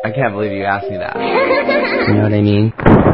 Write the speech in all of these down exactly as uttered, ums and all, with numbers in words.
I can't believe you asked me that. You know what I mean?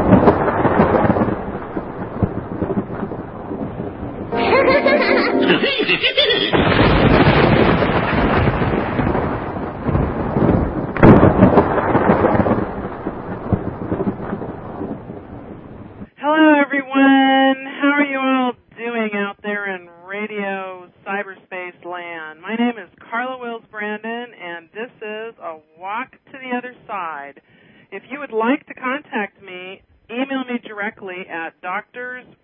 Hello, everyone. How are you all doing out there in radio cyberspace land? My name is Carla Wills Brandon, and this is A Walk to the Other Side. If you would like to contact me, email me directly at doctorsbrandon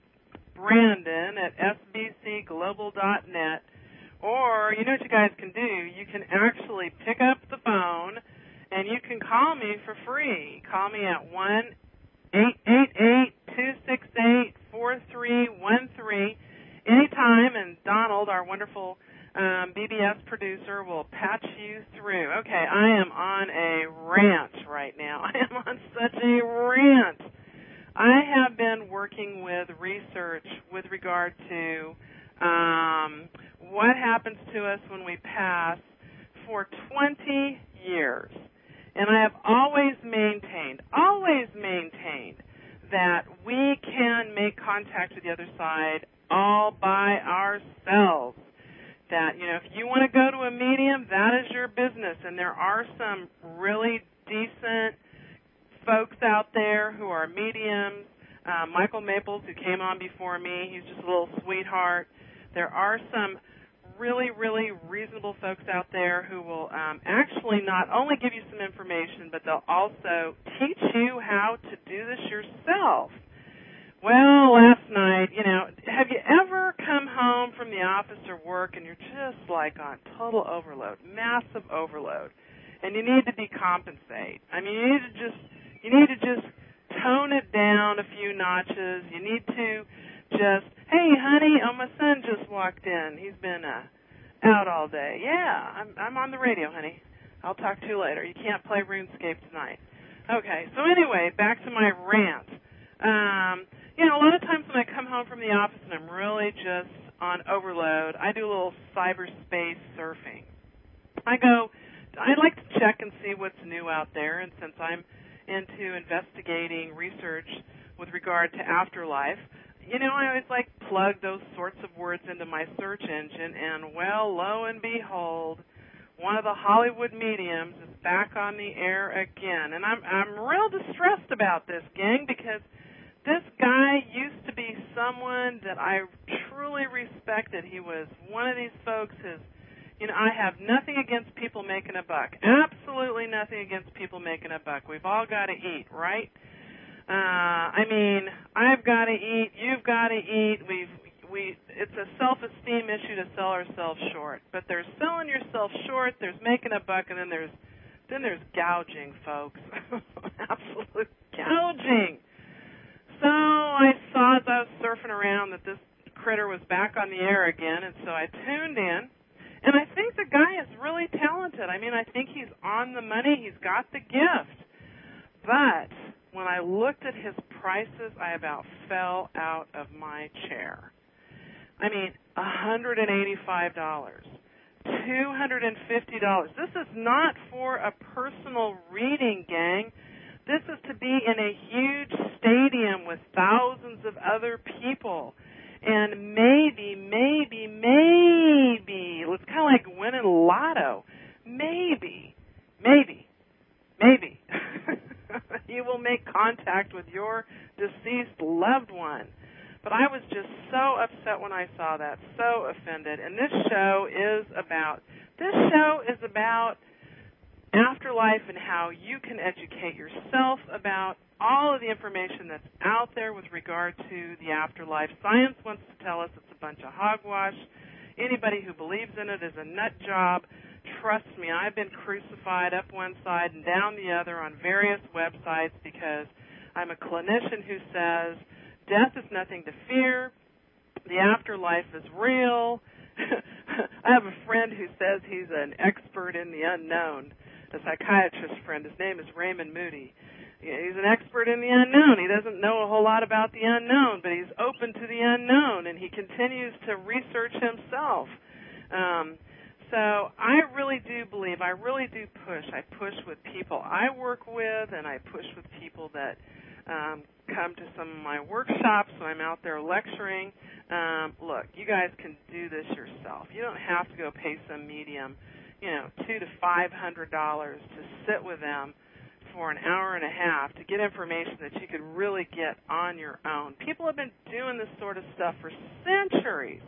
at s b c global dot net, or you know what you guys can do? You can actually pick up the phone, and you can call me for free. Call me at one eight eight eight, two six eight, four three one three anytime, and Donald, our wonderful um, B B S producer, will patch you through. Okay, I am on a rant right now. I am on such a rant. I have been working with research with regard to um, what happens to us when we pass for twenty years. And I have always maintained, always maintained that we can make contact with the other side all by ourselves. That, you know, if you want to go to a medium, that is your business. And there are some really decent folks out there who are mediums. Uh, Michael Maples, who came on before me, he's just a little sweetheart. There are some really, really reasonable folks out there who will um, actually not only give you some information, but they'll also teach you how to do this yourself. Well, last night, you know, have you ever come home from the office or work and you're just like on total overload, massive overload, and you need to decompensate? I mean, you need to just, you need to just tone it down a few notches. You need to just, hey, honey, oh, my son just walked in. He's been uh, out all day. Yeah, I'm, I'm on the radio, honey. I'll talk to you later. You can't play RuneScape tonight. Okay, so anyway, back to my rant. Um, you know, a lot of times when I come home from the office and I'm really just on overload, I do a little cyberspace surfing. I go, I like to check and see what's new out there, and since I'm into investigating research with regard to afterlife, you know, I always like plug those sorts of words into my search engine, and well, lo and behold, one of the Hollywood mediums is back on the air again. And I'm I'm real distressed about this, gang, because this guy used to be someone that I truly respected. He was one of these folks who's, you know, I have nothing against people making a buck. Absolutely nothing against people making a buck. We've all got to eat, right? Uh, I mean, I've got to eat. You've got to eat. We've we. It's a self-esteem issue to sell ourselves short. But there's selling yourself short. There's making a buck, and then there's then there's gouging, folks. Absolute gouging. So I saw as I was surfing around that this critter was back on the air again, and so I tuned in. And I think the guy is really talented. I mean, I think he's on the money. He's got the gift. But when I looked at his prices, I about fell out of my chair. I mean, one hundred eighty-five dollars, two hundred fifty dollars. This is not for a personal reading, gang. This is to be in a huge stadium with thousands of other people. And maybe, maybe, maybe, it's kind of like winning lotto. Maybe, maybe, maybe you will make contact with your deceased loved one. But I was just so upset when I saw that, so offended. And this show is about, this show is about afterlife and how you can educate yourself about all of the information that's out there with regard to the afterlife. Science wants to tell us it's a bunch of hogwash. Anybody who believes in it is a nut job. Trust me, I've been crucified up one side and down the other on various websites because I'm a clinician who says death is nothing to fear. The afterlife is real. I have a friend who says he's an expert in the unknown, a psychiatrist friend. His name is Raymond Moody. He's an expert in the unknown. He doesn't know a whole lot about the unknown, but he's open to the unknown, and he continues to research himself. Um, So I really do believe, I really do push. I push with people I work with, and I push with people that um, come to some of my workshops when I'm out there lecturing. Um, look, you guys can do this yourself. You don't have to go pay some medium, you know, two to five hundred dollars to sit with them for an hour and a half to get information that you could really get on your own. People have been doing this sort of stuff for centuries.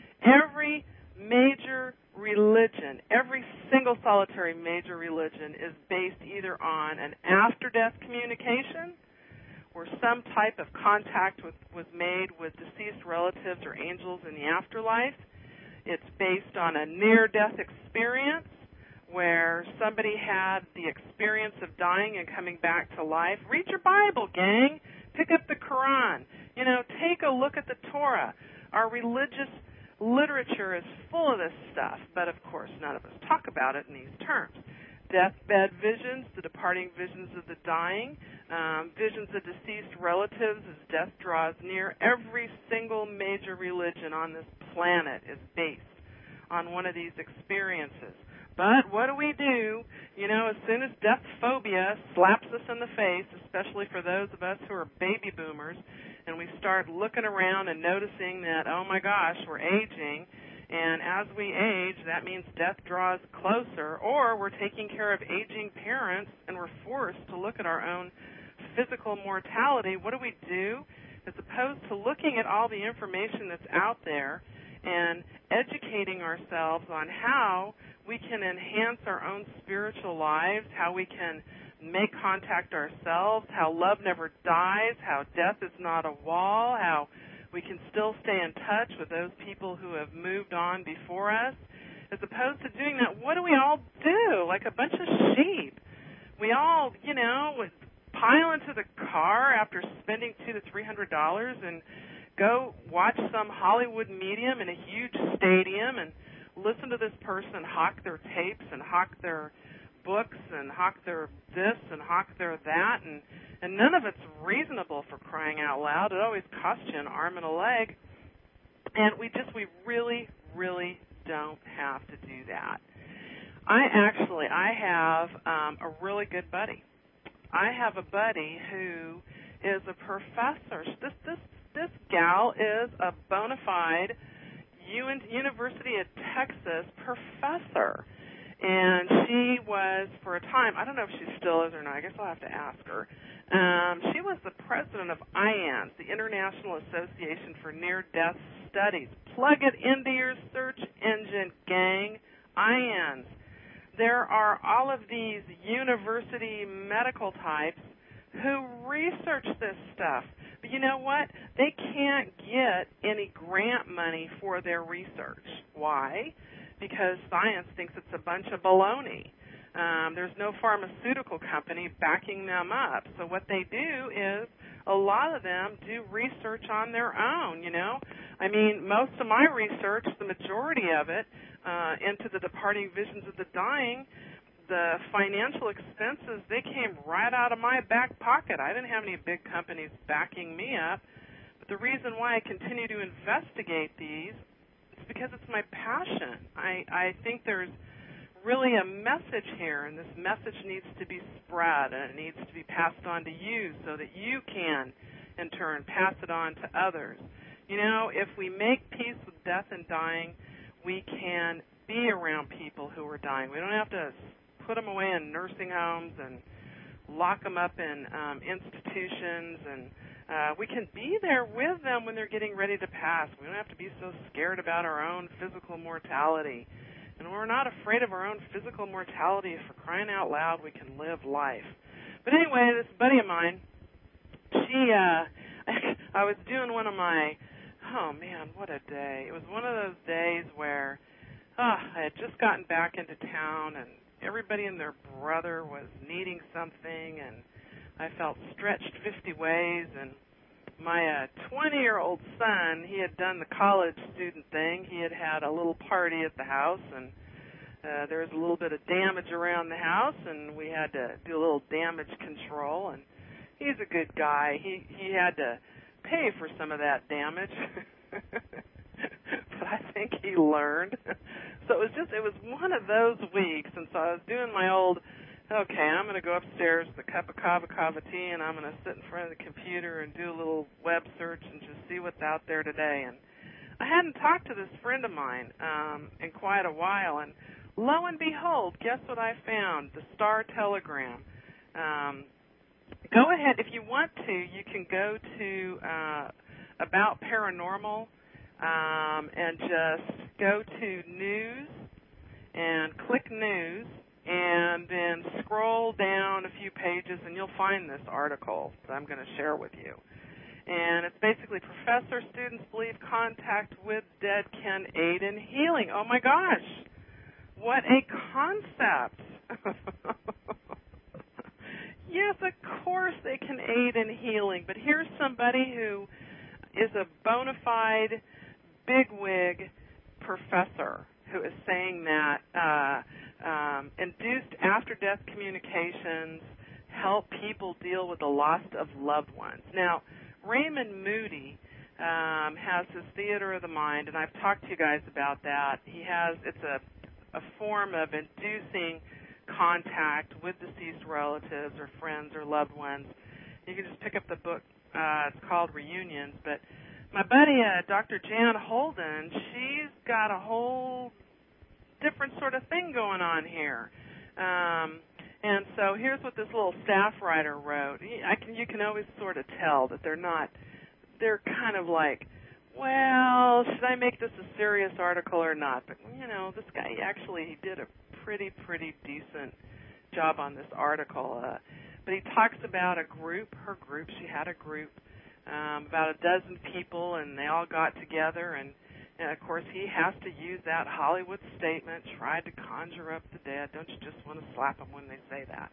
Every major religion, every single solitary major religion is based either on an after-death communication or some type of contact with, was made with deceased relatives or angels in the afterlife. It's based on a near-death experience where somebody had the experience of dying and coming back to life. Read your Bible, gang. Pick up the Quran. You know, take a look at the Torah. Our religious literature is full of this stuff, but of course none of us talk about it in these terms. Deathbed visions, the departing visions of the dying, um, visions of deceased relatives as death draws near. Every single major religion on this planet is based on one of these experiences. But what do we do, you know, as soon as death phobia slaps us in the face, especially for those of us who are baby boomers, and we start looking around and noticing that, oh my gosh, we're aging, and as we age, that means death draws closer, or we're taking care of aging parents and we're forced to look at our own physical mortality. What do we do? As opposed to looking at all the information that's out there and educating ourselves on how we can enhance our own spiritual lives, how we can make contact ourselves, how love never dies, how death is not a wall, how we can still stay in touch with those people who have moved on before us. As opposed to doing that, what do we all do? Like a bunch of sheep. We all, you know, pile into the car after spending two to three hundred dollars and go watch some Hollywood medium in a huge stadium and listen to this person hawk their tapes and hawk their books and hawk their this and hawk their that, and, and none of it's reasonable, for crying out loud. It always costs you an arm and a leg. And we just, we really, really don't have to do that. I actually, I have um, a really good buddy. I have a buddy who is a professor. This, this, this gal is a bona fide University of Texas professor, and she was, for a time, I don't know if she still is or not, I guess I'll have to ask her, um, she was the president of I A N S, the International Association for Near-Death Studies. Plug it into your search engine, gang, I A N S. There are all of these university medical types who research this stuff. But you know what? They can't get any grant money for their research. Why? Because science thinks it's a bunch of baloney. Um, there's no pharmaceutical company backing them up. So what they do is a lot of them do research on their own, you know. I mean, most of my research, the majority of it, uh, into the departing visions of the dying, the financial expenses, they came right out of my back pocket. I didn't have any big companies backing me up. But the reason why I continue to investigate these is because it's my passion. I, I think there's really a message here, and this message needs to be spread, and it needs to be passed on to you so that you can, in turn, pass it on to others. You know, if we make peace with death and dying, we can be around people who are dying. We don't have to put them away in nursing homes and lock them up in um, institutions, and uh, we can be there with them when they're getting ready to pass. We don't have to be so scared about our own physical mortality. And we're not afraid of our own physical mortality. For crying out loud, we can live life. But anyway, this buddy of mine, she, uh, I was doing one of my, oh man, what a day. It was one of those days where oh, I had just gotten back into town, and everybody and their brother was needing something, and I felt stretched fifty ways, and my uh, twenty-year-old son, he had done the college student thing. He had had a little party at the house, and uh, there was a little bit of damage around the house, and we had to do a little damage control, and he's a good guy. He, he had to pay for some of that damage, but I think he learned. So it was just, it was one of those weeks, and so I was doing my old, okay, I'm going to go upstairs with a cup of kava kava tea, and I'm going to sit in front of the computer and do a little web search and just see what's out there today. And I hadn't talked to this friend of mine um, in quite a while, and lo and behold, guess what I found? The Star Telegram. Um, go ahead, if you want to, you can go to uh, About Paranormal um, and just go to News and click News, and then scroll down a few pages, and you'll find this article that I'm going to share with you. And it's basically professor students believe contact with dead can aid in healing. Oh, my gosh. What a concept. Yes, of course they can aid in healing. But here's somebody who is a bona fide bigwig professor who is saying that uh, um, induced after-death communications help people deal with the loss of loved ones. Now, Raymond Moody um, has his theater of the mind, and I've talked to you guys about that. He has, it's a, a form of inducing contact with deceased relatives or friends or loved ones. You can just pick up the book. Uh, it's called Reunions. But my buddy, uh, Doctor Jan Holden, she's got a whole different sort of thing going on here. Um, And so here's what this little staff writer wrote. I can, you can always sort of tell that they're not, they're kind of like, well, should I make this a serious article or not? But, you know, this guy actually he did a pretty, pretty decent job on this article. Uh, but he talks about a group, her group, she had a group, um, about a dozen people, and they all got together, and And, of course, he has to use that Hollywood statement, tried to conjure up the dead. Don't you just want to slap them when they say that?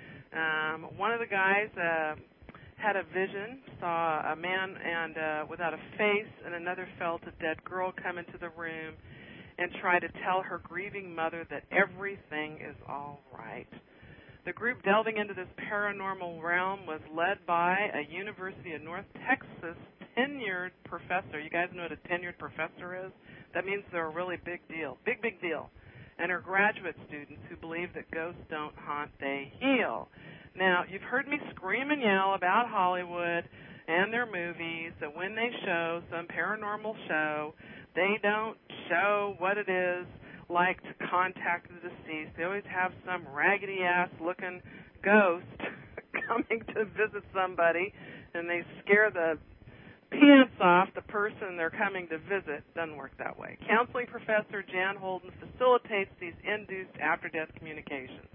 Um, one of the guys uh, had a vision, saw a man and uh, without a face, and another felt a dead girl come into the room and try to tell her grieving mother that everything is all right. The group delving into this paranormal realm was led by a University of North Texas tenured professor. You guys know what a tenured professor is? That means they're a really big deal. Big, big deal. And her graduate students who believe that ghosts don't haunt, they heal. Now, you've heard me scream and yell about Hollywood and their movies, that when they show some paranormal show, they don't show what it is like to contact the deceased. They always have some raggedy-ass looking ghost coming to visit somebody, and they scare the pants off the person they're coming to visit. Doesn't work that way. Counseling professor Jan Holden facilitates these induced after-death communications.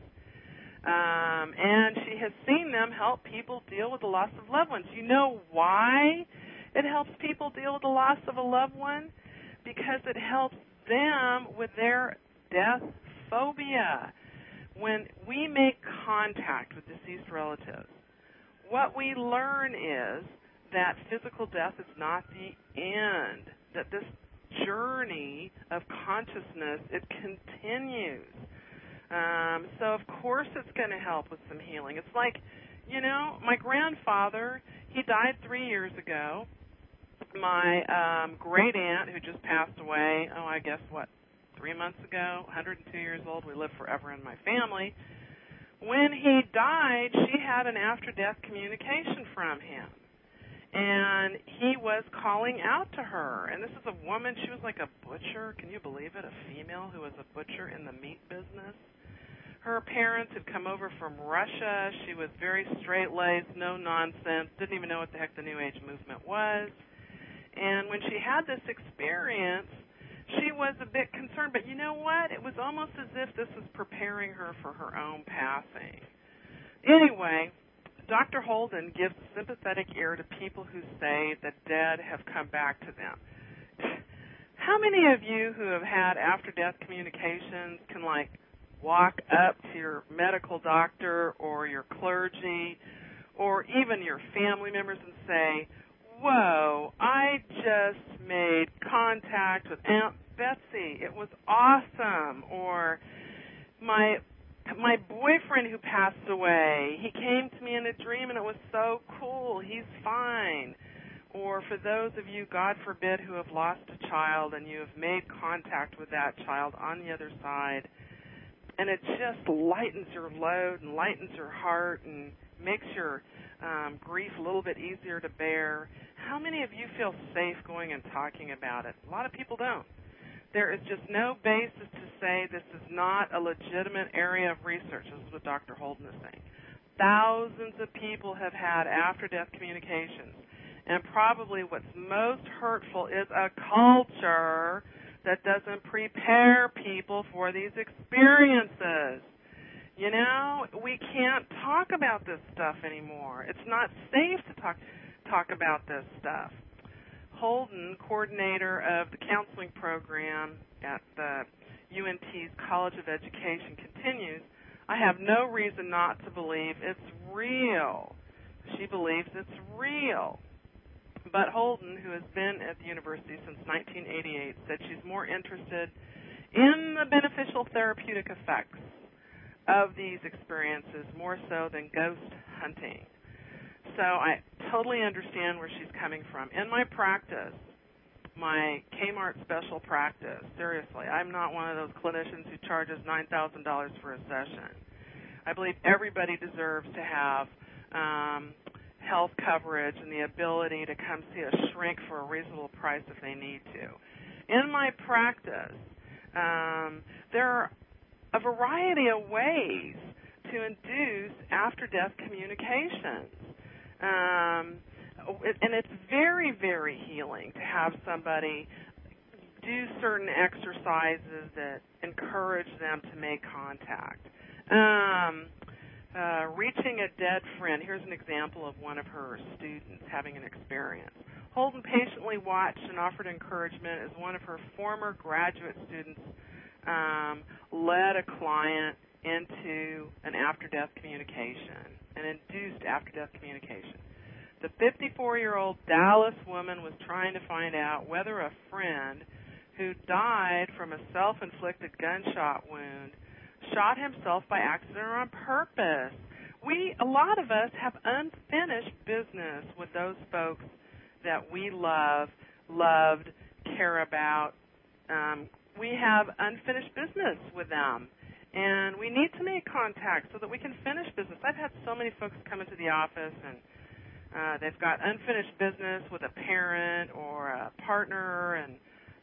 Um, and she has seen them help people deal with the loss of loved ones. You know why it helps people deal with the loss of a loved one? Because it helps them with their death phobia. When we make contact with deceased relatives, what we learn is that physical death is not the end, that this journey of consciousness, it continues. Um, so, of course, it's going to help with some healing. It's like, you know, my grandfather, he died three years ago. My um, great aunt, who just passed away, oh, I guess, what, three months ago, one hundred two years old, we live forever in my family. When he died, she had an after-death communication from him. And he was calling out to her. And this is a woman, she was like a butcher, can you believe it, a female who was a butcher in the meat business. Her parents had come over from Russia. She was very straight-laced, no nonsense, didn't even know what the heck the New Age movement was. And when she had this experience, she was a bit concerned. But you know what? It was almost as if this was preparing her for her own passing. Anyway, Doctor Holden gives a sympathetic ear to people who say that dead have come back to them. How many of you who have had after-death communications can, like, walk up to your medical doctor or your clergy or even your family members and say, whoa, I just made contact with Aunt Betsy. It was awesome. Or my my boyfriend who passed away, he came to me in a dream and it was so cool. He's fine. Or for those of you, God forbid, who have lost a child and you have made contact with that child on the other side, and it just lightens your load and lightens your heart and makes your um, grief a little bit easier to bear. How many of you feel safe going and talking about it? A lot of people don't. There is just no basis to say this is not a legitimate area of research. This is what Doctor Holden is saying. Thousands of people have had after-death communications, and probably what's most hurtful is a culture that doesn't prepare people for these experiences. You know, we can't talk about this stuff anymore. It's not safe to talk talk about this stuff. Holden, coordinator of the counseling program at the U N T's College of Education, continues, I have no reason not to believe it's real. She believes it's real. But Holden, who has been at the university since nineteen eighty-eight, said she's more interested in the beneficial therapeutic effects of these experiences more so than ghost hunting. So I totally understand where she's coming from. In my practice, my Kmart special practice, seriously, I'm not one of those clinicians who charges nine thousand dollars for a session. I believe everybody deserves to have um, health coverage and the ability to come see a shrink for a reasonable price if they need to. In my practice, um, there are a variety of ways to induce after-death communications. Um, and it's very, very healing to have somebody do certain exercises that encourage them to make contact. Um, uh, reaching a dead friend. Here's an example of one of her students having an experience. Holden patiently watched and offered encouragement as one of her former graduate students um, led a client into an after-death communication, an induced after-death communication. The fifty-four-year-old Dallas woman was trying to find out whether a friend who died from a self-inflicted gunshot wound shot himself by accident or on purpose. We, a lot of us, have unfinished business with those folks that we love, loved, care about. Um, we have unfinished business with them, and we need to make contact so that we can finish business. I've had so many folks come into the office, and uh, they've got unfinished business with a parent or a partner, and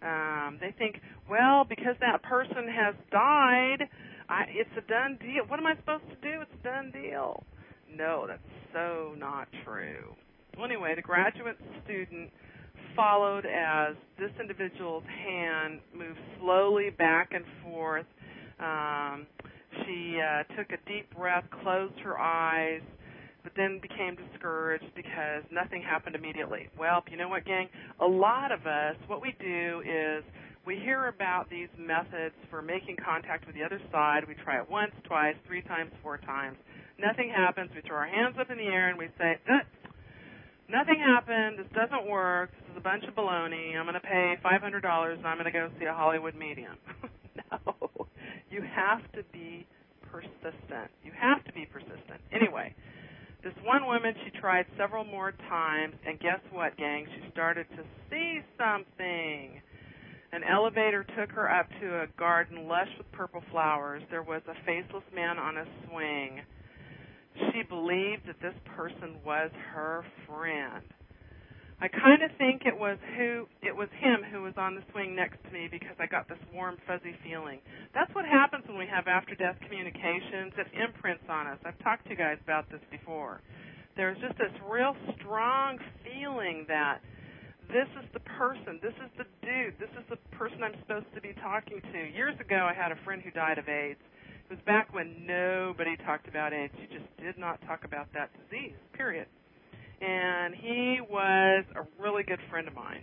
um, they think, well, because that person has died, I, it's a done deal. What am I supposed to do? It's a done deal. No, that's so not true. Well, anyway, the graduate student followed as this individual's hand moved slowly back and forth. Um, she uh, took a deep breath, closed her eyes, but then became discouraged because nothing happened immediately. Well, you know what, gang? A lot of us, what we do is we hear about these methods for making contact with the other side. We try it once, twice, three times, four times. Nothing happens. We throw our hands up in the air and we say, uh, nothing happened. This doesn't work. This is a bunch of baloney. I'm going to pay five hundred dollars and I'm going to go see a Hollywood medium. No. You have to be persistent. You have to be persistent. Anyway, this one woman, she tried several more times, and guess what, gang? She started to see something. An elevator took her up to a garden lush with purple flowers. There was a faceless man on a swing. She believed that this person was her friend. I kind of think it was who it was him who was on the swing next to me because I got this warm, fuzzy feeling. That's what happens when we have after-death communications. It imprints on us. I've talked to you guys about this before. There's just this real strong feeling that this is the person, this is the dude, this is the person I'm supposed to be talking to. Years ago, I had a friend who died of AIDS. It was back when nobody talked about AIDS. You just did not talk about that disease, period. And he was a really good friend of mine.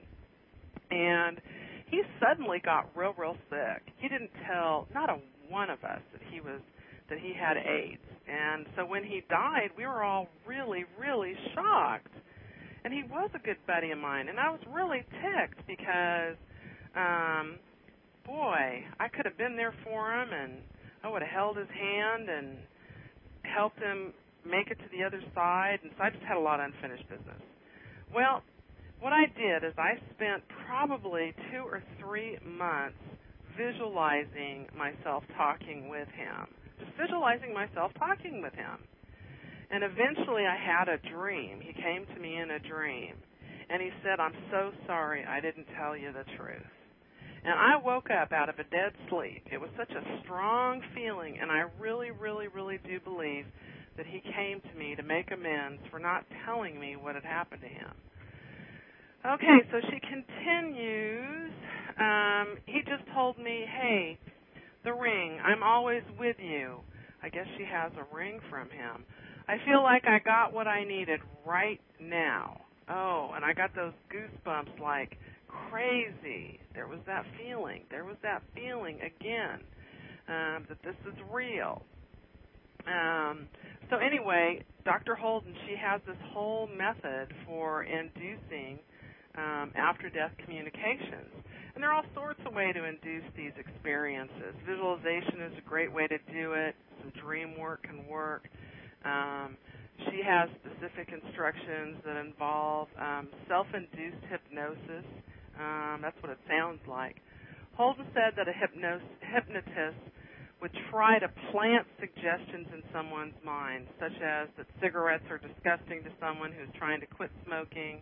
And he suddenly got real, real sick. He didn't tell not a one of us that he was that he had AIDS. And so when he died, we were all really, really shocked. And he was a good buddy of mine. And I was really ticked because, um, boy, I could have been there for him, and I would have held his hand and helped him make it to the other side. And so I just had a lot of unfinished business. Well, what I did is I spent probably two or three months visualizing myself talking with him, just visualizing myself talking with him. And eventually I had a dream. He came to me in a dream, and he said, "I'm so sorry I didn't tell you the truth." And I woke up out of a dead sleep. It was such a strong feeling, and I really, really, really do believe that he came to me to make amends for not telling me what had happened to him. Okay, so she continues. Um, he just told me, "Hey, the ring, I'm always with you." I guess she has a ring from him. "I feel like I got what I needed right now." Oh, and I got those goosebumps like crazy. There was that feeling. There was that feeling again, um, that this is real. Um, so anyway, Doctor Holden, she has this whole method for inducing um, after-death communications. And there are all sorts of ways to induce these experiences. Visualization is a great way to do it. Some dream work can work. Um, she has specific instructions that involve um, self-induced hypnosis. Um, that's what it sounds like. Holden said that a hypnos- hypnotist would try to plant suggestions in someone's mind, such as that cigarettes are disgusting to someone who's trying to quit smoking.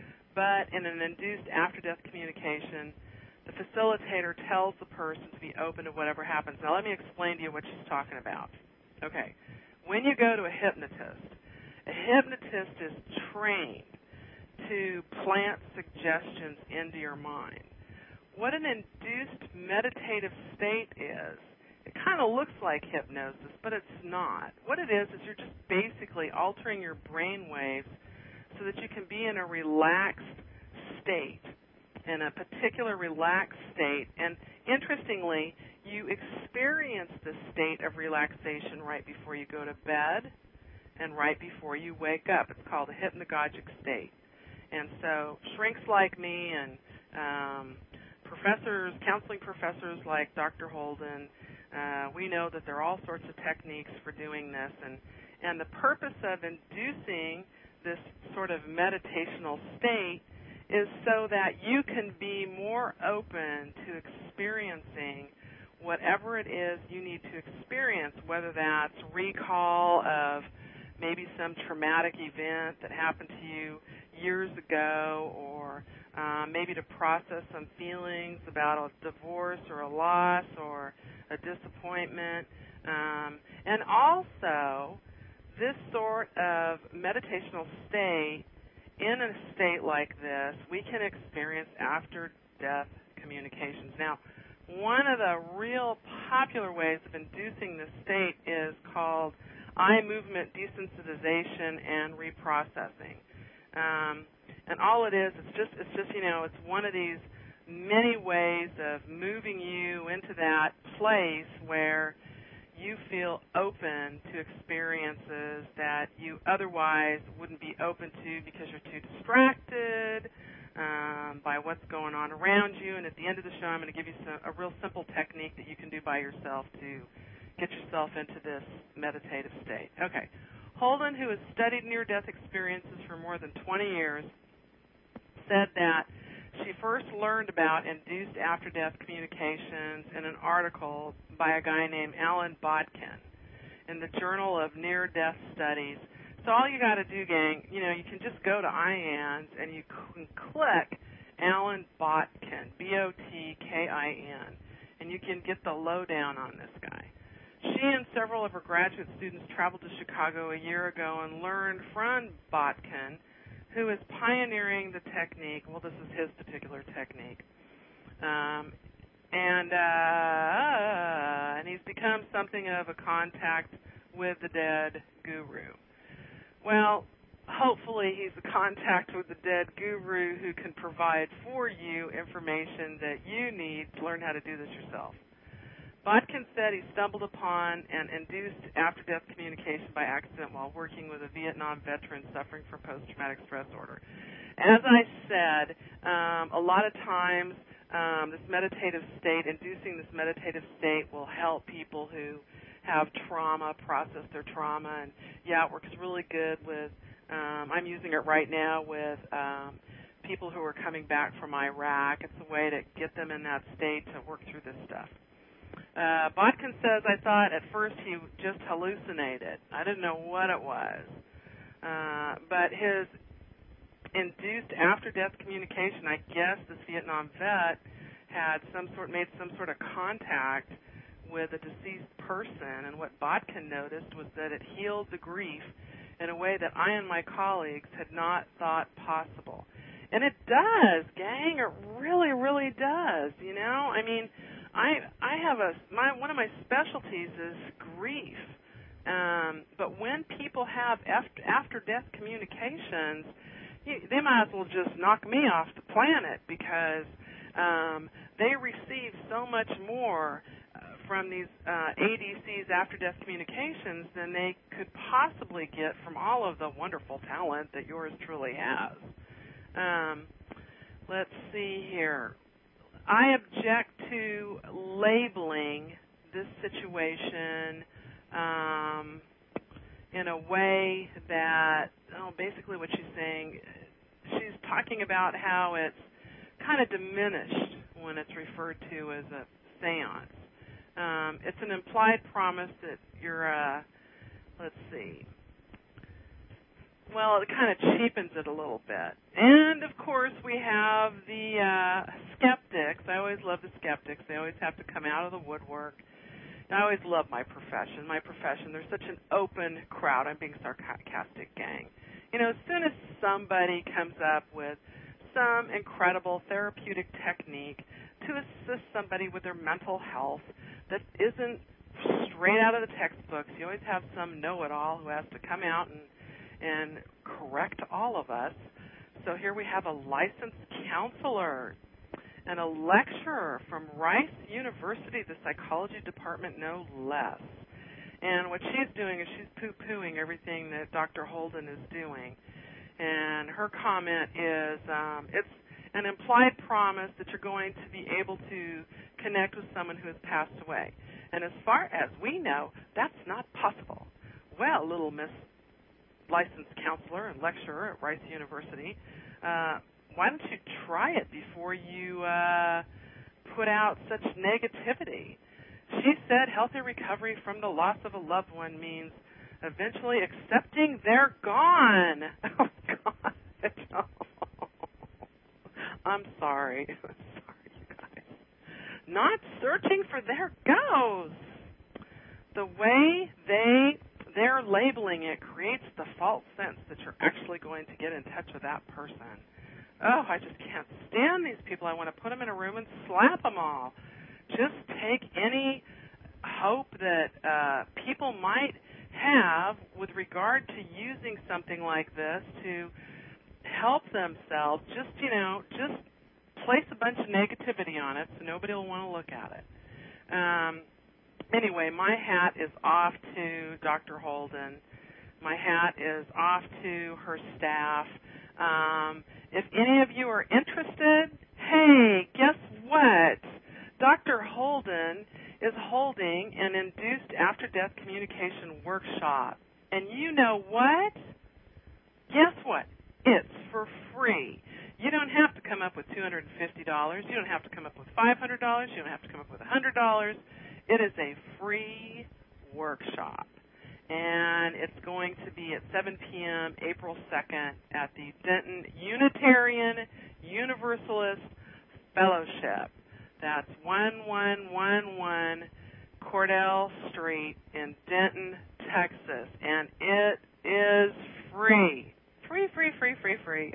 But in an induced after-death communication, the facilitator tells the person to be open to whatever happens. Now, let me explain to you what she's talking about. Okay. When you go to a hypnotist, a hypnotist is trained to plant suggestions into your mind. What an induced meditative state is, it kind of looks like hypnosis, but it's not. What it is is you're just basically altering your brain waves so that you can be in a relaxed state, in a particular relaxed state. And interestingly, you experience this state of relaxation right before you go to bed and right before you wake up. It's called a hypnagogic state. And so shrinks like me and um, professors, counseling professors like Doctor Holden, uh, we know that there are all sorts of techniques for doing this. And, and the purpose of inducing this sort of meditational state is so that you can be more open to experiencing whatever it is you need to experience, whether that's recall of maybe some traumatic event that happened to you years ago, or um, maybe to process some feelings about a divorce or a loss or a disappointment. Um, and also, this sort of meditational state, in a state like this, we can experience after-death communications. Now, one of the real popular ways of inducing this state is called eye movement desensitization and reprocessing. Um, and all it is, it's just, it's just, you know, it's one of these many ways of moving you into that place where you feel open to experiences that you otherwise wouldn't be open to because you're too distracted um, by what's going on around you. And at the end of the show, I'm going to give you some, a real simple technique that you can do by yourself to get yourself into this meditative state. Okay. Holden, who has studied near-death experiences for more than twenty years, said that she first learned about induced after-death communications in an article by a guy named Alan Botkin in the Journal of Near-Death Studies. So all you got to do, gang, you know, you can just go to I A N S and you can click Alan Botkin, B O T K I N, and you can get the lowdown on this guy. She and several of her graduate students traveled to Chicago a year ago and learned from Botkin, who is pioneering the technique. Well, this is his particular technique. Um, and, uh, and he's become something of a contact with the dead guru. Well, hopefully he's a contact with the dead guru who can provide for you information that you need to learn how to do this yourself. Botkin said he stumbled upon and induced after-death communication by accident while working with a Vietnam veteran suffering from post-traumatic stress disorder. As I said, um, a lot of times um, this meditative state, inducing this meditative state will help people who have trauma process their trauma. And, yeah, it works really good with, um, I'm using it right now with um, people who are coming back from Iraq. It's a way to get them in that state to work through this stuff. Uh, Botkin says, I thought at first he just hallucinated. I didn't know what it was. Uh, but his induced after-death communication, I guess this Vietnam vet had some sort, made some sort of contact with a deceased person, and what Botkin noticed was that it healed the grief in a way that I and my colleagues had not thought possible. And it does, gang. It really, really does. You know, I mean, I I have a my one of my specialties is grief. Um, but when people have after, after-death communications, you, they might as well just knock me off the planet because um, they receive so much more uh, from these uh, A D Cs, after-death communications, than they could possibly get from all of the wonderful talent that yours truly has. Um, let's see here. I object to labeling this situation um, in a way that, oh, basically what she's saying, she's talking about how it's kind of diminished when it's referred to as a seance. Um, it's an implied promise that you're, uh, let's see, well, it kind of cheapens it a little bit. And, of course, we have the uh, skeptics. I always love the skeptics. They always have to come out of the woodwork. I always love my profession. My profession, there's such an open crowd. I'm being sarcastic, gang. You know, as soon as somebody comes up with some incredible therapeutic technique to assist somebody with their mental health that isn't straight out of the textbooks, you always have some know-it-all who has to come out and and correct all of us. So here we have a licensed counselor and a lecturer from Rice University, the psychology department, no less. And what she's doing is she's poo-pooing everything that Doctor Holden is doing. And her comment is, um, it's an implied promise that you're going to be able to connect with someone who has passed away. And as far as we know, that's not possible. Well, little Miss licensed counselor and lecturer at Rice University, uh, why don't you try it before you uh, put out such negativity? She said healthy recovery from the loss of a loved one means eventually accepting they're gone. Oh, God. I'm sorry. I'm sorry, you guys. Not searching for their ghosts. The way they... They're labeling it creates the false sense that you're actually going to get in touch with that person. Oh, I just can't stand these people. I want to put them in a room and slap them all. Just take any hope that uh, people might have with regard to using something like this to help themselves. Just, you know, just place a bunch of negativity on it so nobody will want to look at it. Um, Anyway, my hat is off to Doctor Holden. My hat is off to her staff. Um, if any of you are interested, hey, guess what? Doctor Holden is holding an induced after-death communication workshop. And you know what? Guess what? It's for free. You don't have to come up with two hundred fifty dollars. You don't have to come up with five hundred dollars. You don't have to come up with one hundred dollars. It is a free workshop, and it's going to be at seven p.m. April second at the Denton Unitarian Universalist Fellowship. That's one one one one Cordell Street in Denton, Texas, and it is free. Free, free, free, free, free.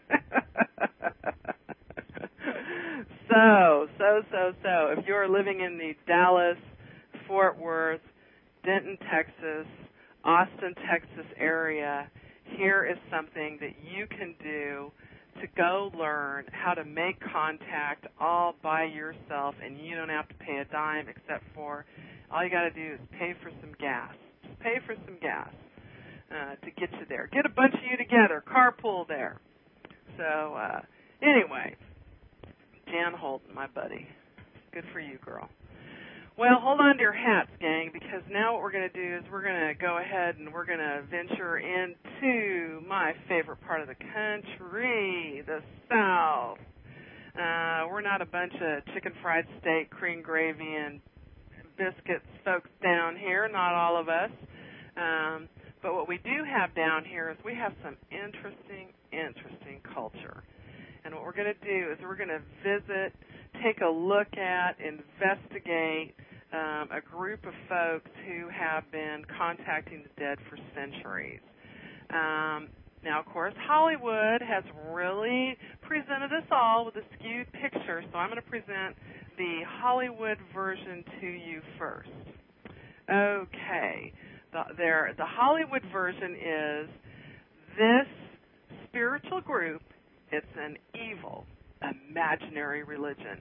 So, so, so, so, if you're living in the Dallas, Fort Worth, Denton, Texas, Austin, Texas area, here is something that you can do to go learn how to make contact all by yourself, and you don't have to pay a dime except for, all you got to do is pay for some gas. Just pay for some gas uh, to get you there. Get a bunch of you together, carpool there. So, uh, anyway, Jan Holden, my buddy. Good for you, girl. Well, hold on to your hats, gang, because now what we're going to do is we're going to go ahead and we're going to venture into my favorite part of the country, the South. Uh, we're not a bunch of chicken fried steak, cream gravy, and biscuits folks down here, not all of us. Um, but what we do have down here is we have some interesting, interesting culture. And what we're going to do is we're going to visit, take a look at, investigate um, a group of folks who have been contacting the dead for centuries. Um, now, of course, Hollywood has really presented us all with a skewed picture, so I'm going to present the Hollywood version to you first. Okay. The, there, the Hollywood version is this spiritual group. It's an evil, imaginary religion,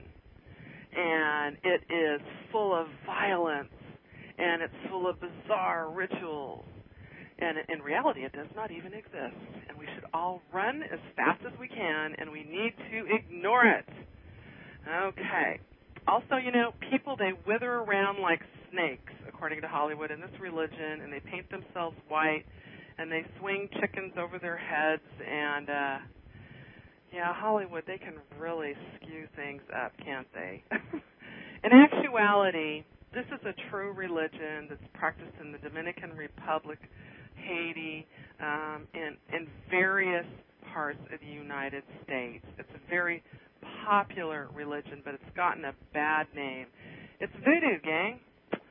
and it is full of violence, and it's full of bizarre rituals, and in reality it does not even exist, and we should all run as fast as we can, and we need to ignore it. Okay. Also, you know, people, they wither around like snakes, according to Hollywood, in this religion, and they paint themselves white, and they swing chickens over their heads, and, uh, yeah, Hollywood, they can really skew things up, can't they? In actuality, this is a true religion that's practiced in the Dominican Republic, Haiti, um, and in various parts of the United States. It's a very popular religion, but it's gotten a bad name. It's voodoo, gang.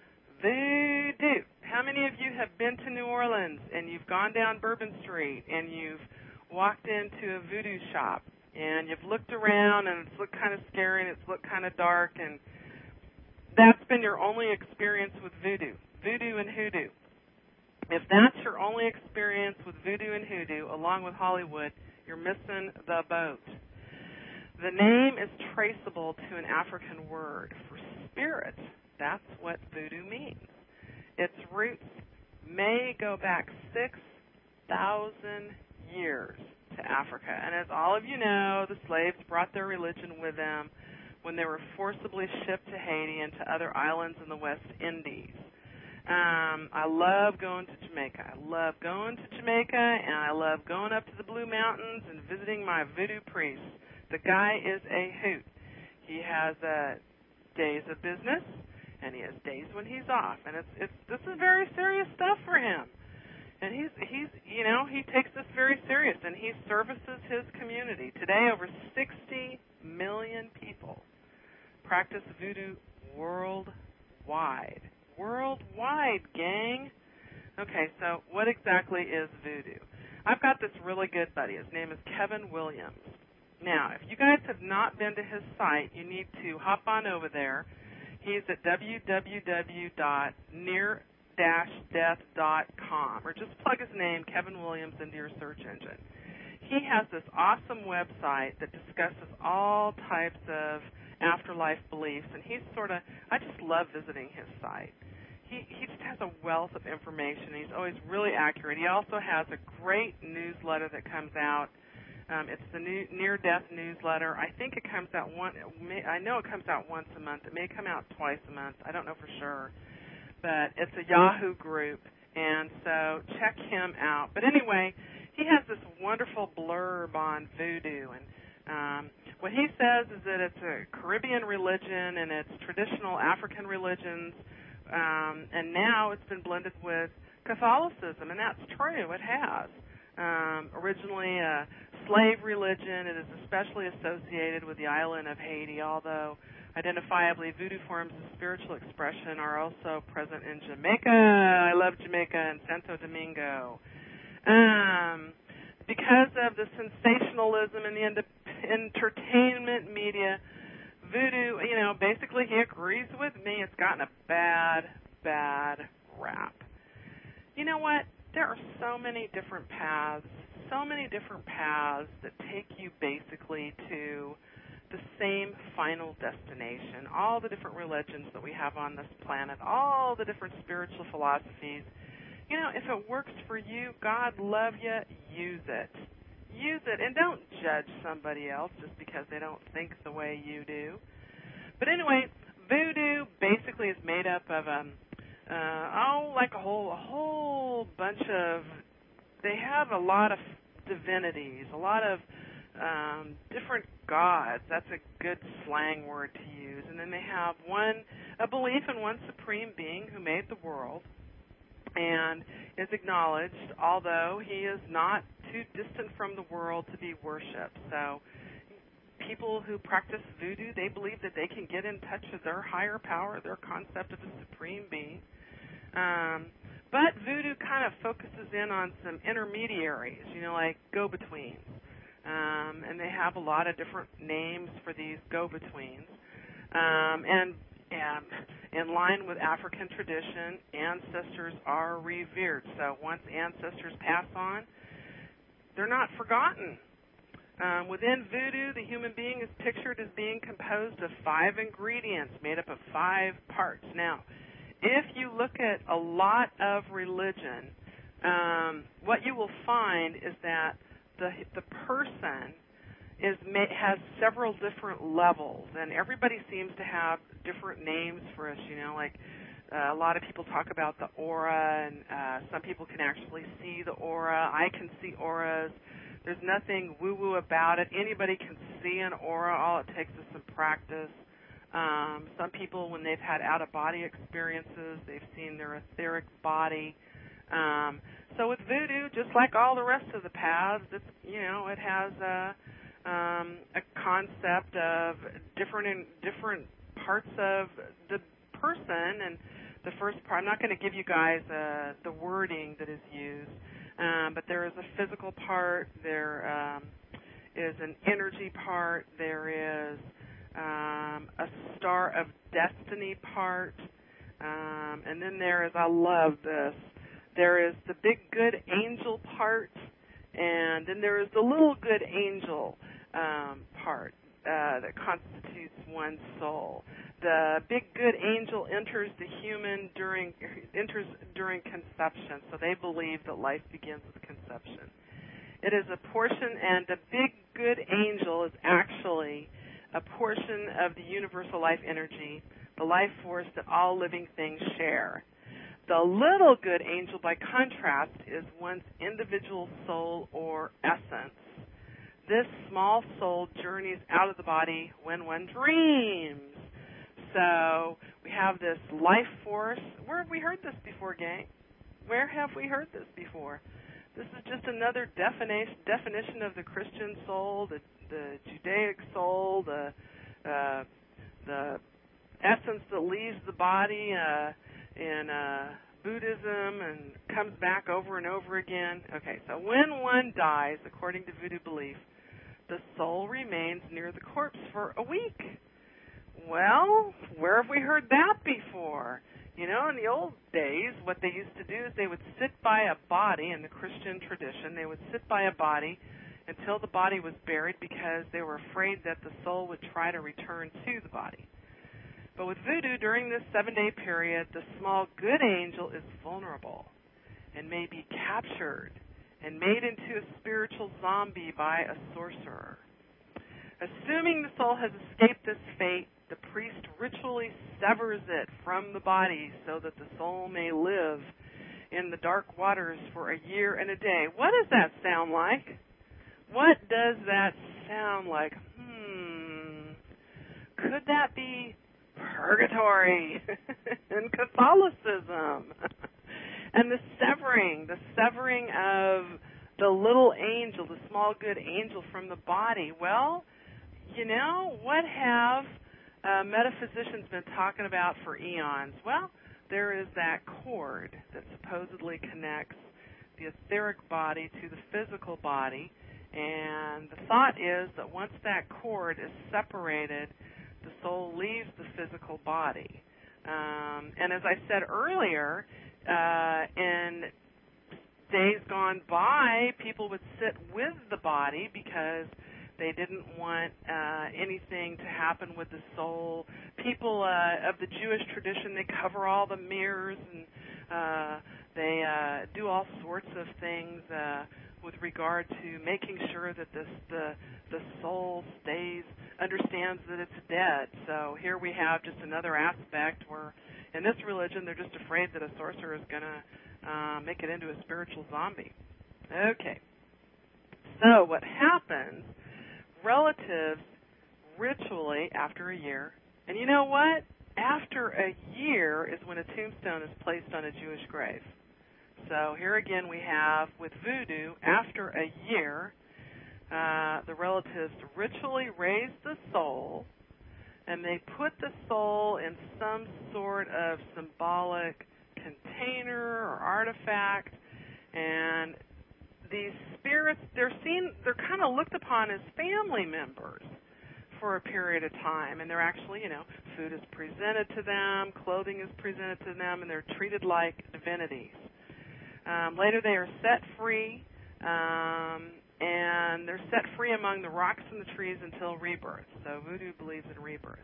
Voodoo. How many of you have been to New Orleans and you've gone down Bourbon Street and you've walked into a voodoo shop and you've looked around and it's looked kind of scary and it's looked kind of dark, and that's been your only experience with voodoo, voodoo and hoodoo? If that's your only experience with voodoo and hoodoo, along with Hollywood, you're missing the boat. The name is traceable to an African word for spirit. That's what voodoo means. Its roots may go back six thousand years to Africa. And as all of you know, the slaves brought their religion with them when they were forcibly shipped to Haiti and to other islands in the West Indies. Um, I love going to Jamaica. I love going to Jamaica, and I love going up to the Blue Mountains and visiting my voodoo priest. The guy is a hoot. He has uh, days of business, and he has days when he's off. And it's it's this is very serious stuff for him. And he's he's you know he takes this very serious, and he services his community. Today, over sixty million people practice voodoo worldwide. Worldwide, gang. Okay, so what exactly is voodoo? I've got this really good buddy. His name is Kevin Williams. Now, if you guys have not been to his site, you need to hop on over there. He's at w w w dot near dash death dot com, or just plug his name, Kevin Williams, into your search engine. He has this awesome website that discusses all types of afterlife beliefs, and he's sort of, I just love visiting his site. He, he just has a wealth of information. He's always really accurate. He also has a great newsletter that comes out. Um, it's the new, near-death newsletter. I think it comes out one. I know it comes out once a month. It may come out twice a month. I don't know for sure, but it's a Yahoo group, and so check him out. But anyway, he has this wonderful blurb on voodoo, and um, what he says is that it's a Caribbean religion and it's traditional African religions, um, and now it's been blended with Catholicism, and that's true. It has. Um, originally a slave religion, it is especially associated with the island of Haiti, although identifiably voodoo forms of spiritual expression are also present in Jamaica. I love Jamaica and Santo Domingo. Um, because of the sensationalism in the entertainment media, voodoo, you know, basically he agrees with me, it's gotten a bad, bad rap. You know what? There are so many different paths, so many different paths that take you basically to the same final destination. All the different religions that we have on this planet, all the different spiritual philosophies. You know, if it works for you, God love you, use it. Use it, and don't judge somebody else just because they don't think the way you do. But anyway, voodoo basically is made up of um, uh, oh, like a whole a whole bunch of. They have a lot of divinities, a lot of um, different gods. That's a good slang word to use. And then they have one a belief in one supreme being who made the world and is acknowledged, although he is not too distant from the world to be worshipped. So people who practice voodoo, they believe that they can get in touch with their higher power, their concept of a supreme being. Um, but voodoo kind of focuses in on some intermediaries, you know, like go-betweens. Um, and they have a lot of different names for these go-betweens. Um, and, and in line with African tradition, ancestors are revered. So once ancestors pass on, they're not forgotten. Um, within voodoo, the human being is pictured as being composed of five ingredients made up of five parts. Now, if you look at a lot of religion, um, what you will find is that the the person is has several different levels, and everybody seems to have different names for us. You know, like uh, a lot of people talk about the aura, and uh, some people can actually see the aura. I can see auras. There's nothing woo-woo about it. Anybody can see an aura. All it takes is some practice. Um, some people, when they've had out-of-body experiences, they've seen their etheric body. Um, so with voodoo, just like all the rest of the paths, it's, you know, it has a, um, a concept of different in, different parts of the person. And the first part, I'm not going to give you guys uh, the wording that is used, um, but there is a physical part, there um, is an energy part, there is Um, a star of destiny part, um, and then there is, I love this, there is the big good angel part, and then there is the little good angel um, part uh, that constitutes one's soul. The big good angel enters the human during enters during conception, so they believe that life begins with conception. It is a portion, and the big good angel is actually a portion of the universal life energy, the life force that all living things share. The little good angel, by contrast, is one's individual soul or essence. This small soul journeys out of the body when one dreams. So we have this life force. Where have we heard this before, gang? Where have we heard this before? This is just another definition definition of the Christian soul, the the Judaic soul, the uh, the essence that leaves the body uh, in uh, Buddhism and comes back over and over again. Okay, so when one dies, according to voodoo belief, the soul remains near the corpse for a week. Well, where have we heard that before? You know, in the old days, what they used to do is they would sit by a body in the Christian tradition. They would sit by a body until the body was buried because they were afraid that the soul would try to return to the body. But with voodoo, during this seven-day period, the small good angel is vulnerable and may be captured and made into a spiritual zombie by a sorcerer. Assuming the soul has escaped this fate, the priest ritually severs it from the body so that the soul may live in the dark waters for a year and a day. What does that sound like? What does that sound like? Hmm. Could that be purgatory and Catholicism? And the severing, the severing of the little angel, the small good angel from the body. Well, you know, what have uh, metaphysicians been talking about for eons? Well, there is that cord that supposedly connects the etheric body to the physical body, and the thought is that once that cord is separated, the soul leaves the physical body. Um, and as I said earlier, uh, in days gone by, people would sit with the body because they didn't want uh, anything to happen with the soul. People uh, of the Jewish tradition, they cover all the mirrors and uh, they uh, do all sorts of things uh, with regard to making sure that this, the the soul stays, understands that it's dead. So here we have just another aspect where in this religion they're just afraid that a sorcerer is going to uh, make it into a spiritual zombie. Okay. So what happens, relatives ritually after a year, and you know what? After a year is when a tombstone is placed on a Jewish grave. So here again we have, with voodoo, after a year, uh, the relatives ritually raise the soul, and they put the soul in some sort of symbolic container or artifact, and these spirits, they're seen, they're kind of looked upon as family members for a period of time, and they're actually, you know, food is presented to them, clothing is presented to them, and they're treated like divinities. Um, later they are set free, um, and they're set free among the rocks and the trees until rebirth. So voodoo believes in rebirth.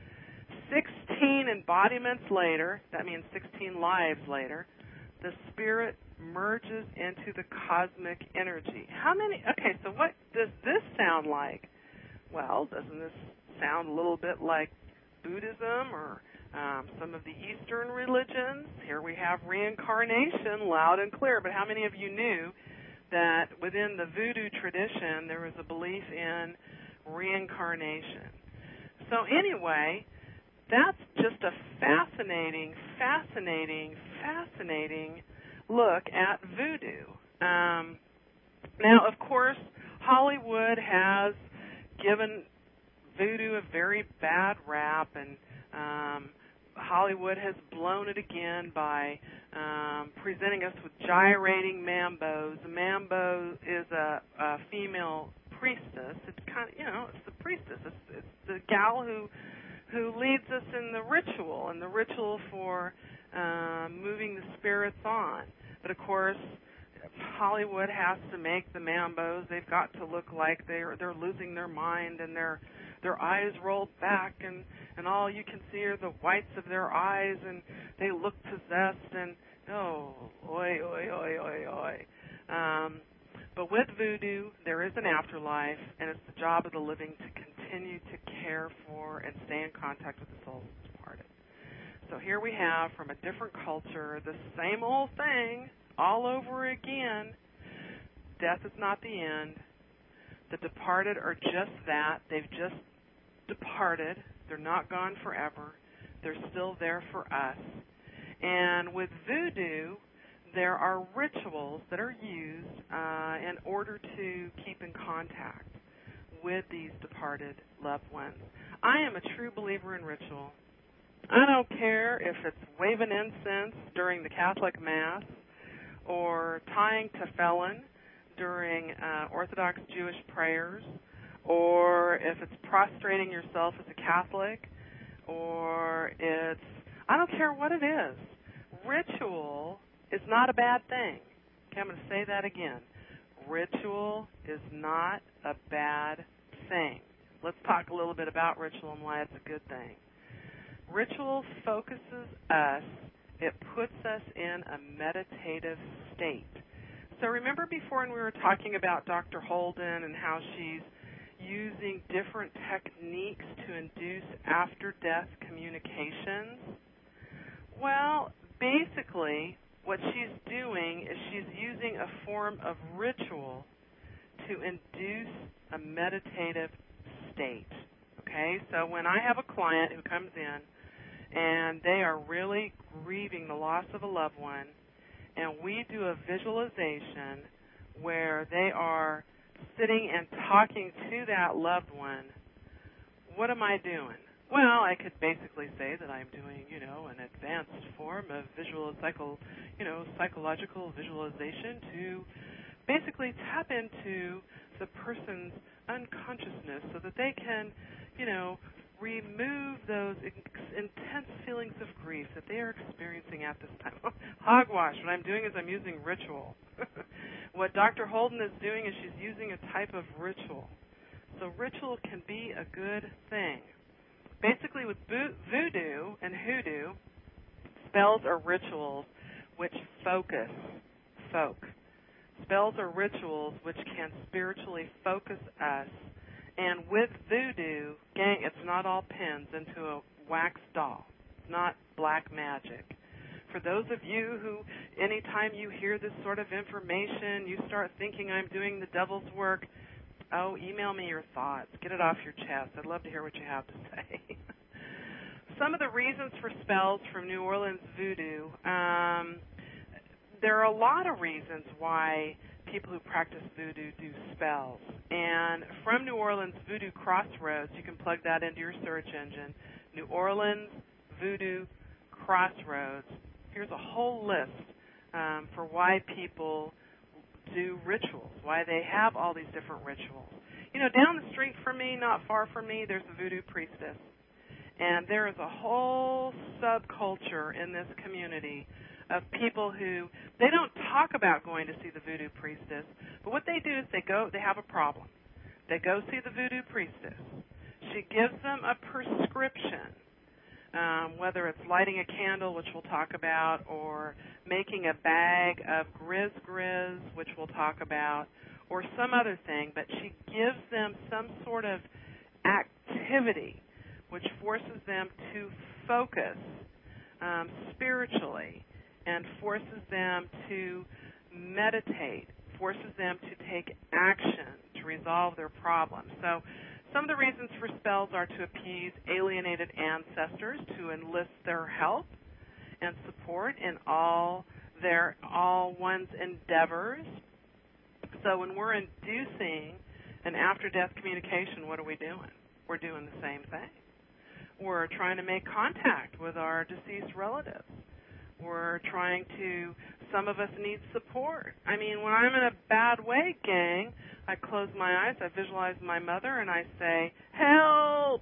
Sixteen embodiments later, that means sixteen lives later, the spirit merges into the cosmic energy. How many? Okay, so what does this sound like? Well, doesn't this sound a little bit like Buddhism or um, some of the Eastern religions? Here we have reincarnation loud and clear, but how many of you knew that within the voodoo tradition there was a belief in reincarnation? So anyway, that's just a fascinating, fascinating, fascinating look at voodoo. Um, now, of course, Hollywood has given voodoo a very bad rap, and um, Hollywood has blown it again by um, presenting us with gyrating mambos. A mambo is a, a female priestess. It's kind of, you know, it's the priestess. It's, it's the gal who who leads us in the ritual, and the ritual for um, moving the spirits on. But of course, Hollywood has to make the mambos. They've got to look like they're they're losing their mind, and their their eyes rolled back, and and all you can see are the whites of their eyes, and they look possessed, and oh, oi, oi, oi, oi, oi. Um, but with voodoo, there is an afterlife, and it's the job of the living to continue to care for and stay in contact with the souls of the departed. So here we have, from a different culture, the same old thing all over again. Death is not the end. The departed are just that. They've just departed. They're not gone forever. They're still there for us. And with voodoo, there are rituals that are used uh, in order to keep in contact with these departed loved ones. I am a true believer in ritual. I don't care if it's waving incense during the Catholic Mass, or tying tefillin during uh, Orthodox Jewish prayers, or if it's prostrating yourself as a Catholic, or it's, I don't care what it is. Ritual is not a bad thing. Okay, I'm going to say that again. Ritual is not a bad thing. Let's talk a little bit about ritual and why it's a good thing. Ritual focuses us. It puts us in a meditative state. So remember before when we were talking about Doctor Holden and how she's using different techniques to induce after-death communications? Well, basically, what she's doing is she's using a form of ritual to induce a meditative state. Okay? So when I have a client who comes in, and they are really grieving the loss of a loved one, and we do a visualization where they are sitting and talking to that loved one, what am I doing? Well, I could basically say that I'm doing, you know, an advanced form of visual, psycho, you know, psychological visualization to basically tap into the person's unconsciousness so that they can, you know, remove those intense feelings of grief that they are experiencing at this time. Hogwash. What I'm doing is I'm using ritual. What Doctor Holden is doing is she's using a type of ritual. So ritual can be a good thing. Basically, with voodoo and hoodoo, spells are rituals which focus folk. Spells are rituals which can spiritually focus us. And with voodoo, gang, it's not all pins into a wax doll. It's not black magic. For those of you who, anytime you hear this sort of information, you start thinking I'm doing the devil's work, oh, email me your thoughts. Get it off your chest. I'd love to hear what you have to say. Some of the reasons for spells from New Orleans voodoo, um, there are a lot of reasons why people who practice voodoo do spells. And from New Orleans Voodoo Crossroads, you can plug that into your search engine, New Orleans Voodoo Crossroads. Here's a whole list um, for why people do rituals, why they have all these different rituals. You know, down the street from me, not far from me, there's a voodoo priestess. And there is a whole subculture in this community of people who, they don't talk about going to see the voodoo priestess, but what they do is they go, they have a problem. They go see the voodoo priestess. She gives them a prescription. Um, whether it's lighting a candle, which we'll talk about, or making a bag of Grizz Grizz, which we'll talk about, or some other thing, but she gives them some sort of activity which forces them to focus um, spiritually and forces them to meditate, forces them to take action to resolve their problems. So some of the reasons for spells are to appease alienated ancestors, to enlist their help and support in all their all one's endeavors. So when we're inducing an after-death communication, what are we doing? We're doing the same thing. We're trying to make contact with our deceased relatives. We're trying to, some of us need support. I mean, when I'm in a bad way, gang, I close my eyes, I visualize my mother, and I say, help!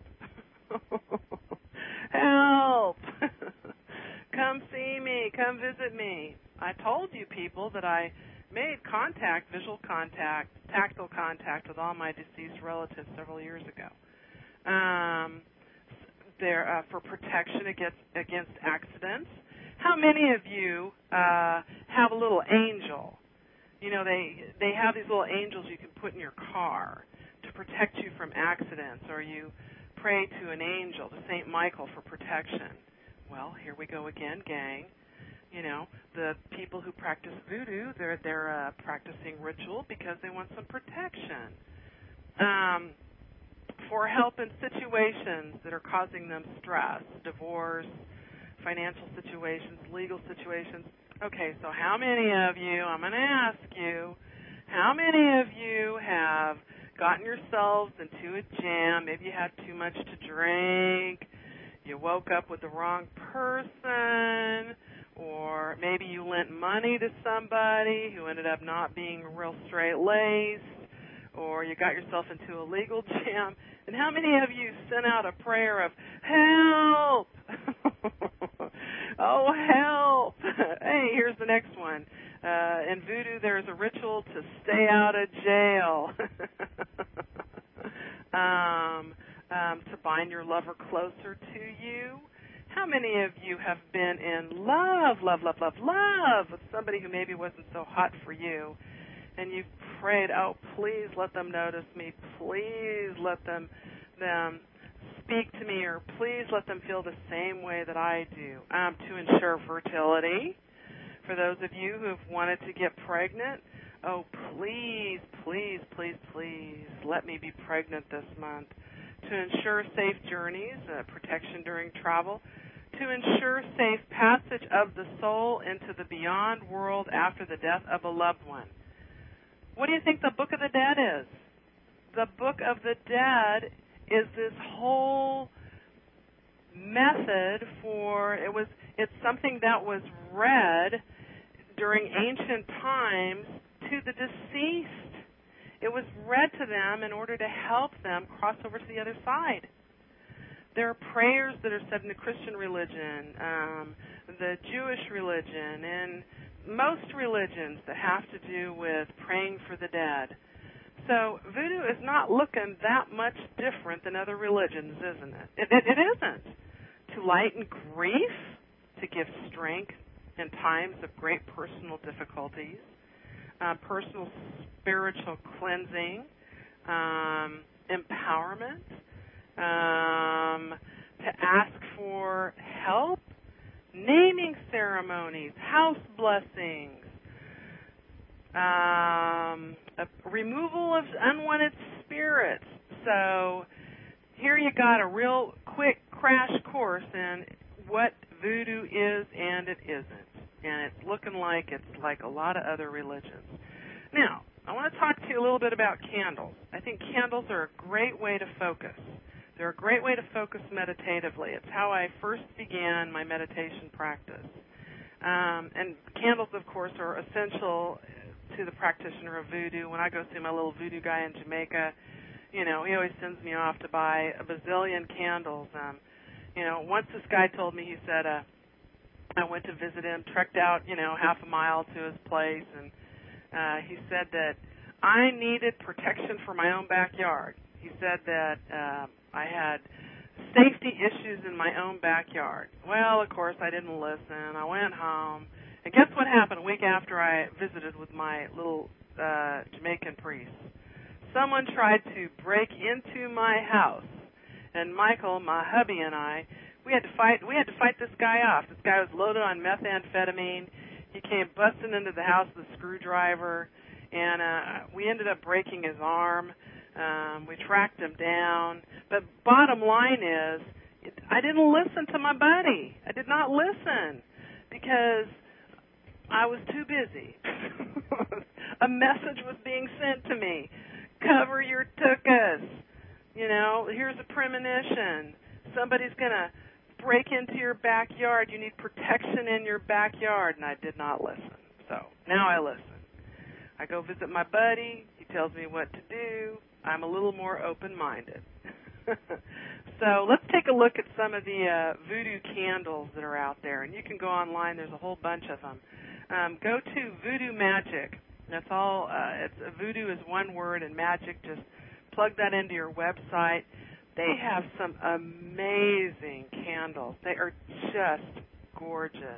Help! Come see me, come visit me. I told you people that I made contact, visual contact, tactile contact with all my deceased relatives several years ago. Um, there uh, for protection against against accidents. How many of you uh, have a little angel? You know, they they have these little angels you can put in your car to protect you from accidents, or you pray to an angel, to Saint Michael, for protection. Well, here we go again, gang. You know, the people who practice voodoo, they're they're uh, practicing ritual because they want some protection. Um, for help in situations that are causing them stress, divorce, financial situations, legal situations. Okay, so how many of you, I'm going to ask you, how many of you have gotten yourselves into a jam? Maybe you had too much to drink, you woke up with the wrong person, or maybe you lent money to somebody who ended up not being real straight-laced, or you got yourself into a legal jam. And how many of you sent out a prayer of, help? Oh, help. Hey, here's the next one. Uh, in voodoo, there's a ritual to stay out of jail. um, um, to bind your lover closer to you. How many of you have been in love, love, love, love, love with somebody who maybe wasn't so hot for you, and you've prayed, oh, please let them notice me, please let them them speak to me, or please let them feel the same way that I do, um, to ensure fertility. For those of you who have wanted to get pregnant, oh, please, please, please, please let me be pregnant this month. To ensure safe journeys, uh, protection during travel, to ensure safe passage of the soul into the beyond world after the death of a loved one. What do you think the Book of the Dead is? The Book of the Dead is this whole method for, it was, it's something that was read during ancient times to the deceased. It was read to them in order to help them cross over to the other side. There are prayers that are said in the Christian religion, um, the Jewish religion, and most religions that have to do with praying for the dead. So voodoo is not looking that much different than other religions, isn't it? It, it, it isn't. To lighten grief, to give strength in times of great personal difficulties, uh, personal spiritual cleansing, um, empowerment, um, to ask for help, naming ceremonies, house blessings, um, a removal of unwanted spirits. So here you got a real quick crash course in what voodoo is and it isn't. And it's looking like it's like a lot of other religions. Now, I want to talk to you a little bit about candles. I think candles are a great way to focus. They're a great way to focus meditatively. It's how I first began my meditation practice. Um, and candles, of course, are essential to the practitioner of voodoo. When I go see my little voodoo guy in Jamaica, you know, he always sends me off to buy a bazillion candles. Um, you know, once this guy told me, he said, uh, I went to visit him, trekked out, you know, half a mile to his place, and uh, he said that I needed protection for my own backyard. He said that uh, I had safety issues in my own backyard. Well, of course, I didn't listen. I went home. And guess what happened a week after I visited with my little uh, Jamaican priest? Someone tried to break into my house. And Michael, my hubby, and I, we had to fight we had to fight this guy off. This guy was loaded on methamphetamine. He came busting into the house with a screwdriver, and uh, we ended up breaking his arm. Um, we tracked him down. But bottom line is, it, I didn't listen to my buddy. I did not listen because I was too busy. A message was being sent to me. Cover your tuchus. You know, here's a premonition. Somebody's going to break into your backyard. You need protection in your backyard. And I did not listen. So now I listen. I go visit my buddy. He tells me what to do. I'm a little more open-minded. So let's take a look at some of the uh, voodoo candles that are out there. And you can go online. There's a whole bunch of them. Um, go to Voodoo Magic. That's all. Uh, it's, uh, voodoo is one word, and magic, just plug that into your website. They have some amazing candles. They are just gorgeous.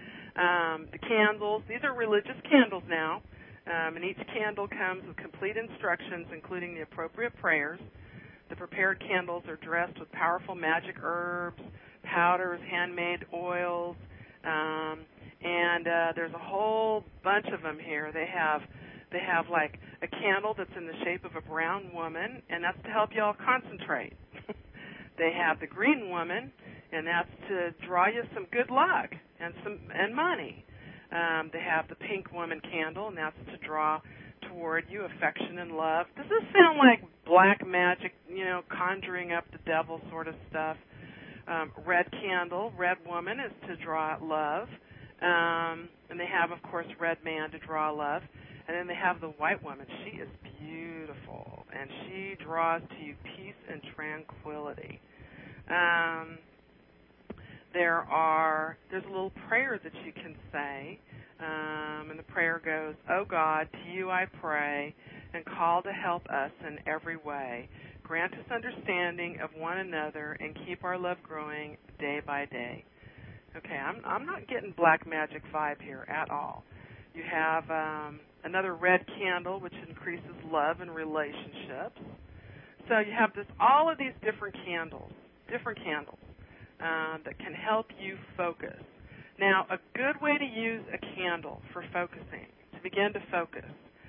Um, the candles, these are religious candles now, um, and each candle comes with complete instructions, including the appropriate prayers. The prepared candles are dressed with powerful magic herbs, powders, handmade oils, um, and uh, there's a whole bunch of them here. They have They have like a candle that's in the shape of a brown woman, and that's to help you all concentrate. They have the green woman, and that's to draw you some good luck and some and money. Um, they have the pink woman candle, and that's to draw toward you affection and love. Does this sound like black magic, you know, conjuring up the devil sort of stuff? Um, red candle, red woman is to draw love. Um, and they have, of course, red man to draw love. And then they have the white woman. She is beautiful, and she draws to you peace and tranquility. Um, there are, there's a little prayer that you can say, um, and the prayer goes, "Oh God, to you I pray, and call to help us in every way. Grant us understanding of one another, and keep our love growing day by day." Okay, I'm, I'm not getting black magic vibe here at all. You have um, another red candle, which increases love and relationships. So you have this, all of these different candles, different candles um, that can help you focus. Now, a good way to use a candle for focusing, to begin to focus,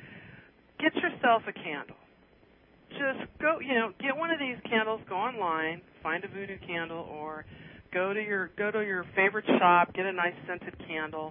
get yourself a candle. Just go, you know, get one of these candles, go online, find a voodoo candle, or go to your go to your favorite shop, get a nice scented candle.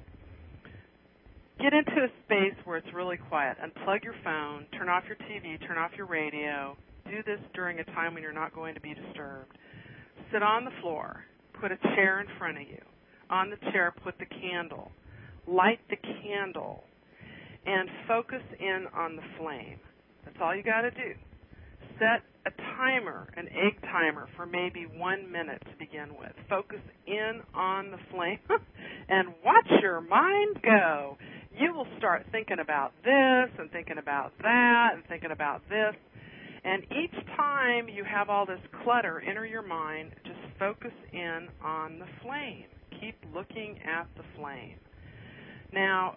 Get into a space where it's really quiet. Unplug your phone, turn off your T V, turn off your radio. Do this during a time when you're not going to be disturbed. Sit on the floor. Put a chair in front of you. On the chair, put the candle. Light the candle and focus in on the flame. That's all you got to do. Set a timer, an egg timer, for maybe one minute to begin with. Focus in on the flame and watch your mind go. You will start thinking about this and thinking about that and thinking about this. And each time you have all this clutter enter your mind, just focus in on the flame. Keep looking at the flame. Now,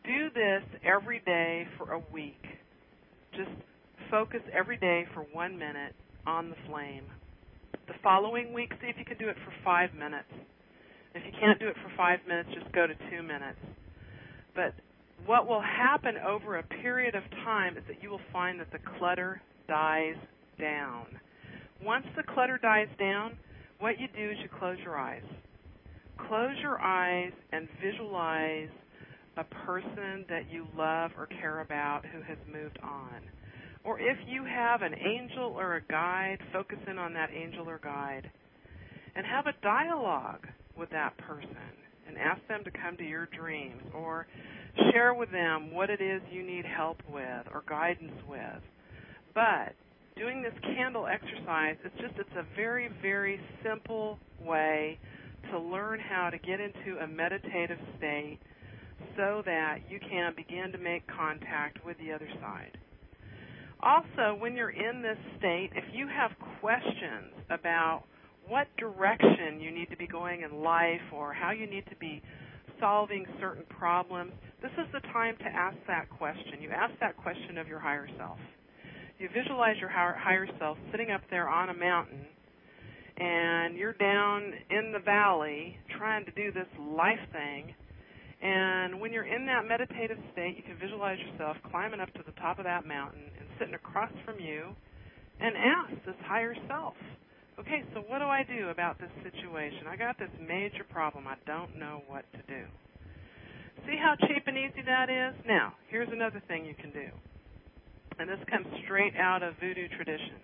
do this every day for a week. Just focus every day for one minute on the flame. The following week, see if you can do it for five minutes. If you can't do it for five minutes, just go to two minutes. But what will happen over a period of time is that you will find that the clutter dies down. Once the clutter dies down, what you do is you close your eyes. Close your eyes and visualize a person that you love or care about who has moved on. Or if you have an angel or a guide, focus in on that angel or guide. And have a dialogue with that person and ask them to come to your dreams or share with them what it is you need help with or guidance with. But doing this candle exercise, it's just it's a very, very simple way to learn how to get into a meditative state so that you can begin to make contact with the other side. Also, when you're in this state, if you have questions about what direction you need to be going in life or how you need to be solving certain problems, this is the time to ask that question. You ask that question of your higher self. You visualize your higher self sitting up there on a mountain, and you're down in the valley trying to do this life thing. And when you're in that meditative state, you can visualize yourself climbing up to the top of that mountain and sitting across from you and ask this higher self, okay, so what do I do about this situation? I got this major problem. I don't know what to do. See how cheap and easy that is? Now, here's another thing you can do. And this comes straight out of voodoo tradition.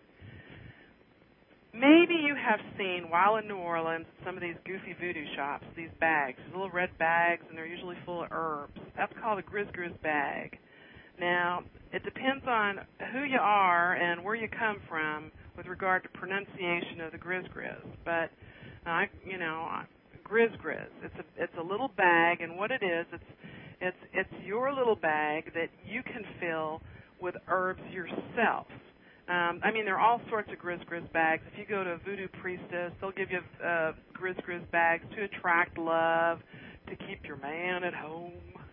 Maybe you have seen, while in New Orleans, some of these goofy voodoo shops, these bags, these little red bags, and they're usually full of herbs. That's called a Grizz Grizz bag. Now, it depends on who you are and where you come from with regard to pronunciation of the Grizz Grizz. But, I, you know, Grizz Grizz. It's a it's a little bag, and what it is, it's it's it's your little bag that you can fill with herbs yourself. Um, I mean, there are all sorts of Grizz Grizz bags. If you go to a voodoo priestess, they'll give you uh, Grizz Grizz bags to attract love, to keep your man at home,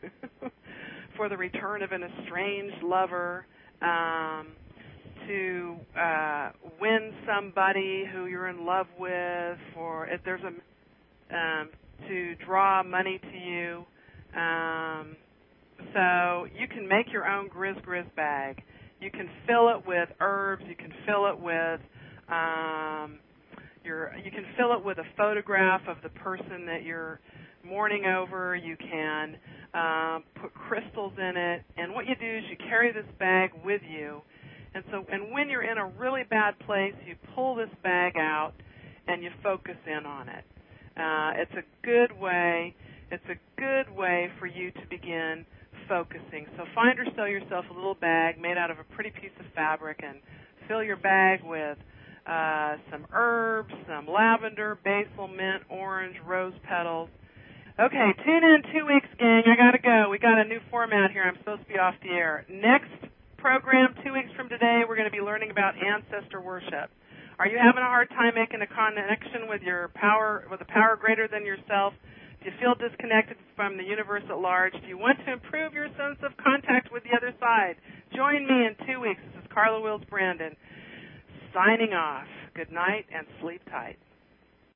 for the return of an estranged lover, um, to uh, win somebody who you're in love with, or if there's a um, to draw money to you. Um, so you can make your own Grizz Grizz bag. You can fill it with herbs. You can fill it with um, your. You can fill it with a photograph of the person that you're mourning over. You can um, put crystals in it. And what you do is you carry this bag with you. And so, and when you're in a really bad place, you pull this bag out and you focus in on it. Uh, it's a good way. It's a good way for you to begin focusing. So find or sell yourself a little bag made out of a pretty piece of fabric and fill your bag with uh, some herbs, some lavender, basil, mint, orange, rose petals. Okay, tune in two weeks, gang. I got to go. We got a new format here. I'm supposed to be off the air. Next program, two weeks from today, we're going to be learning about ancestor worship. Are you having a hard time making a connection with your power, with a power greater than yourself? Do you feel disconnected from the universe at large? Do you want to improve your sense of contact with the other side? Join me in two weeks. This is Carla Wills Brandon signing off. Good night and sleep tight.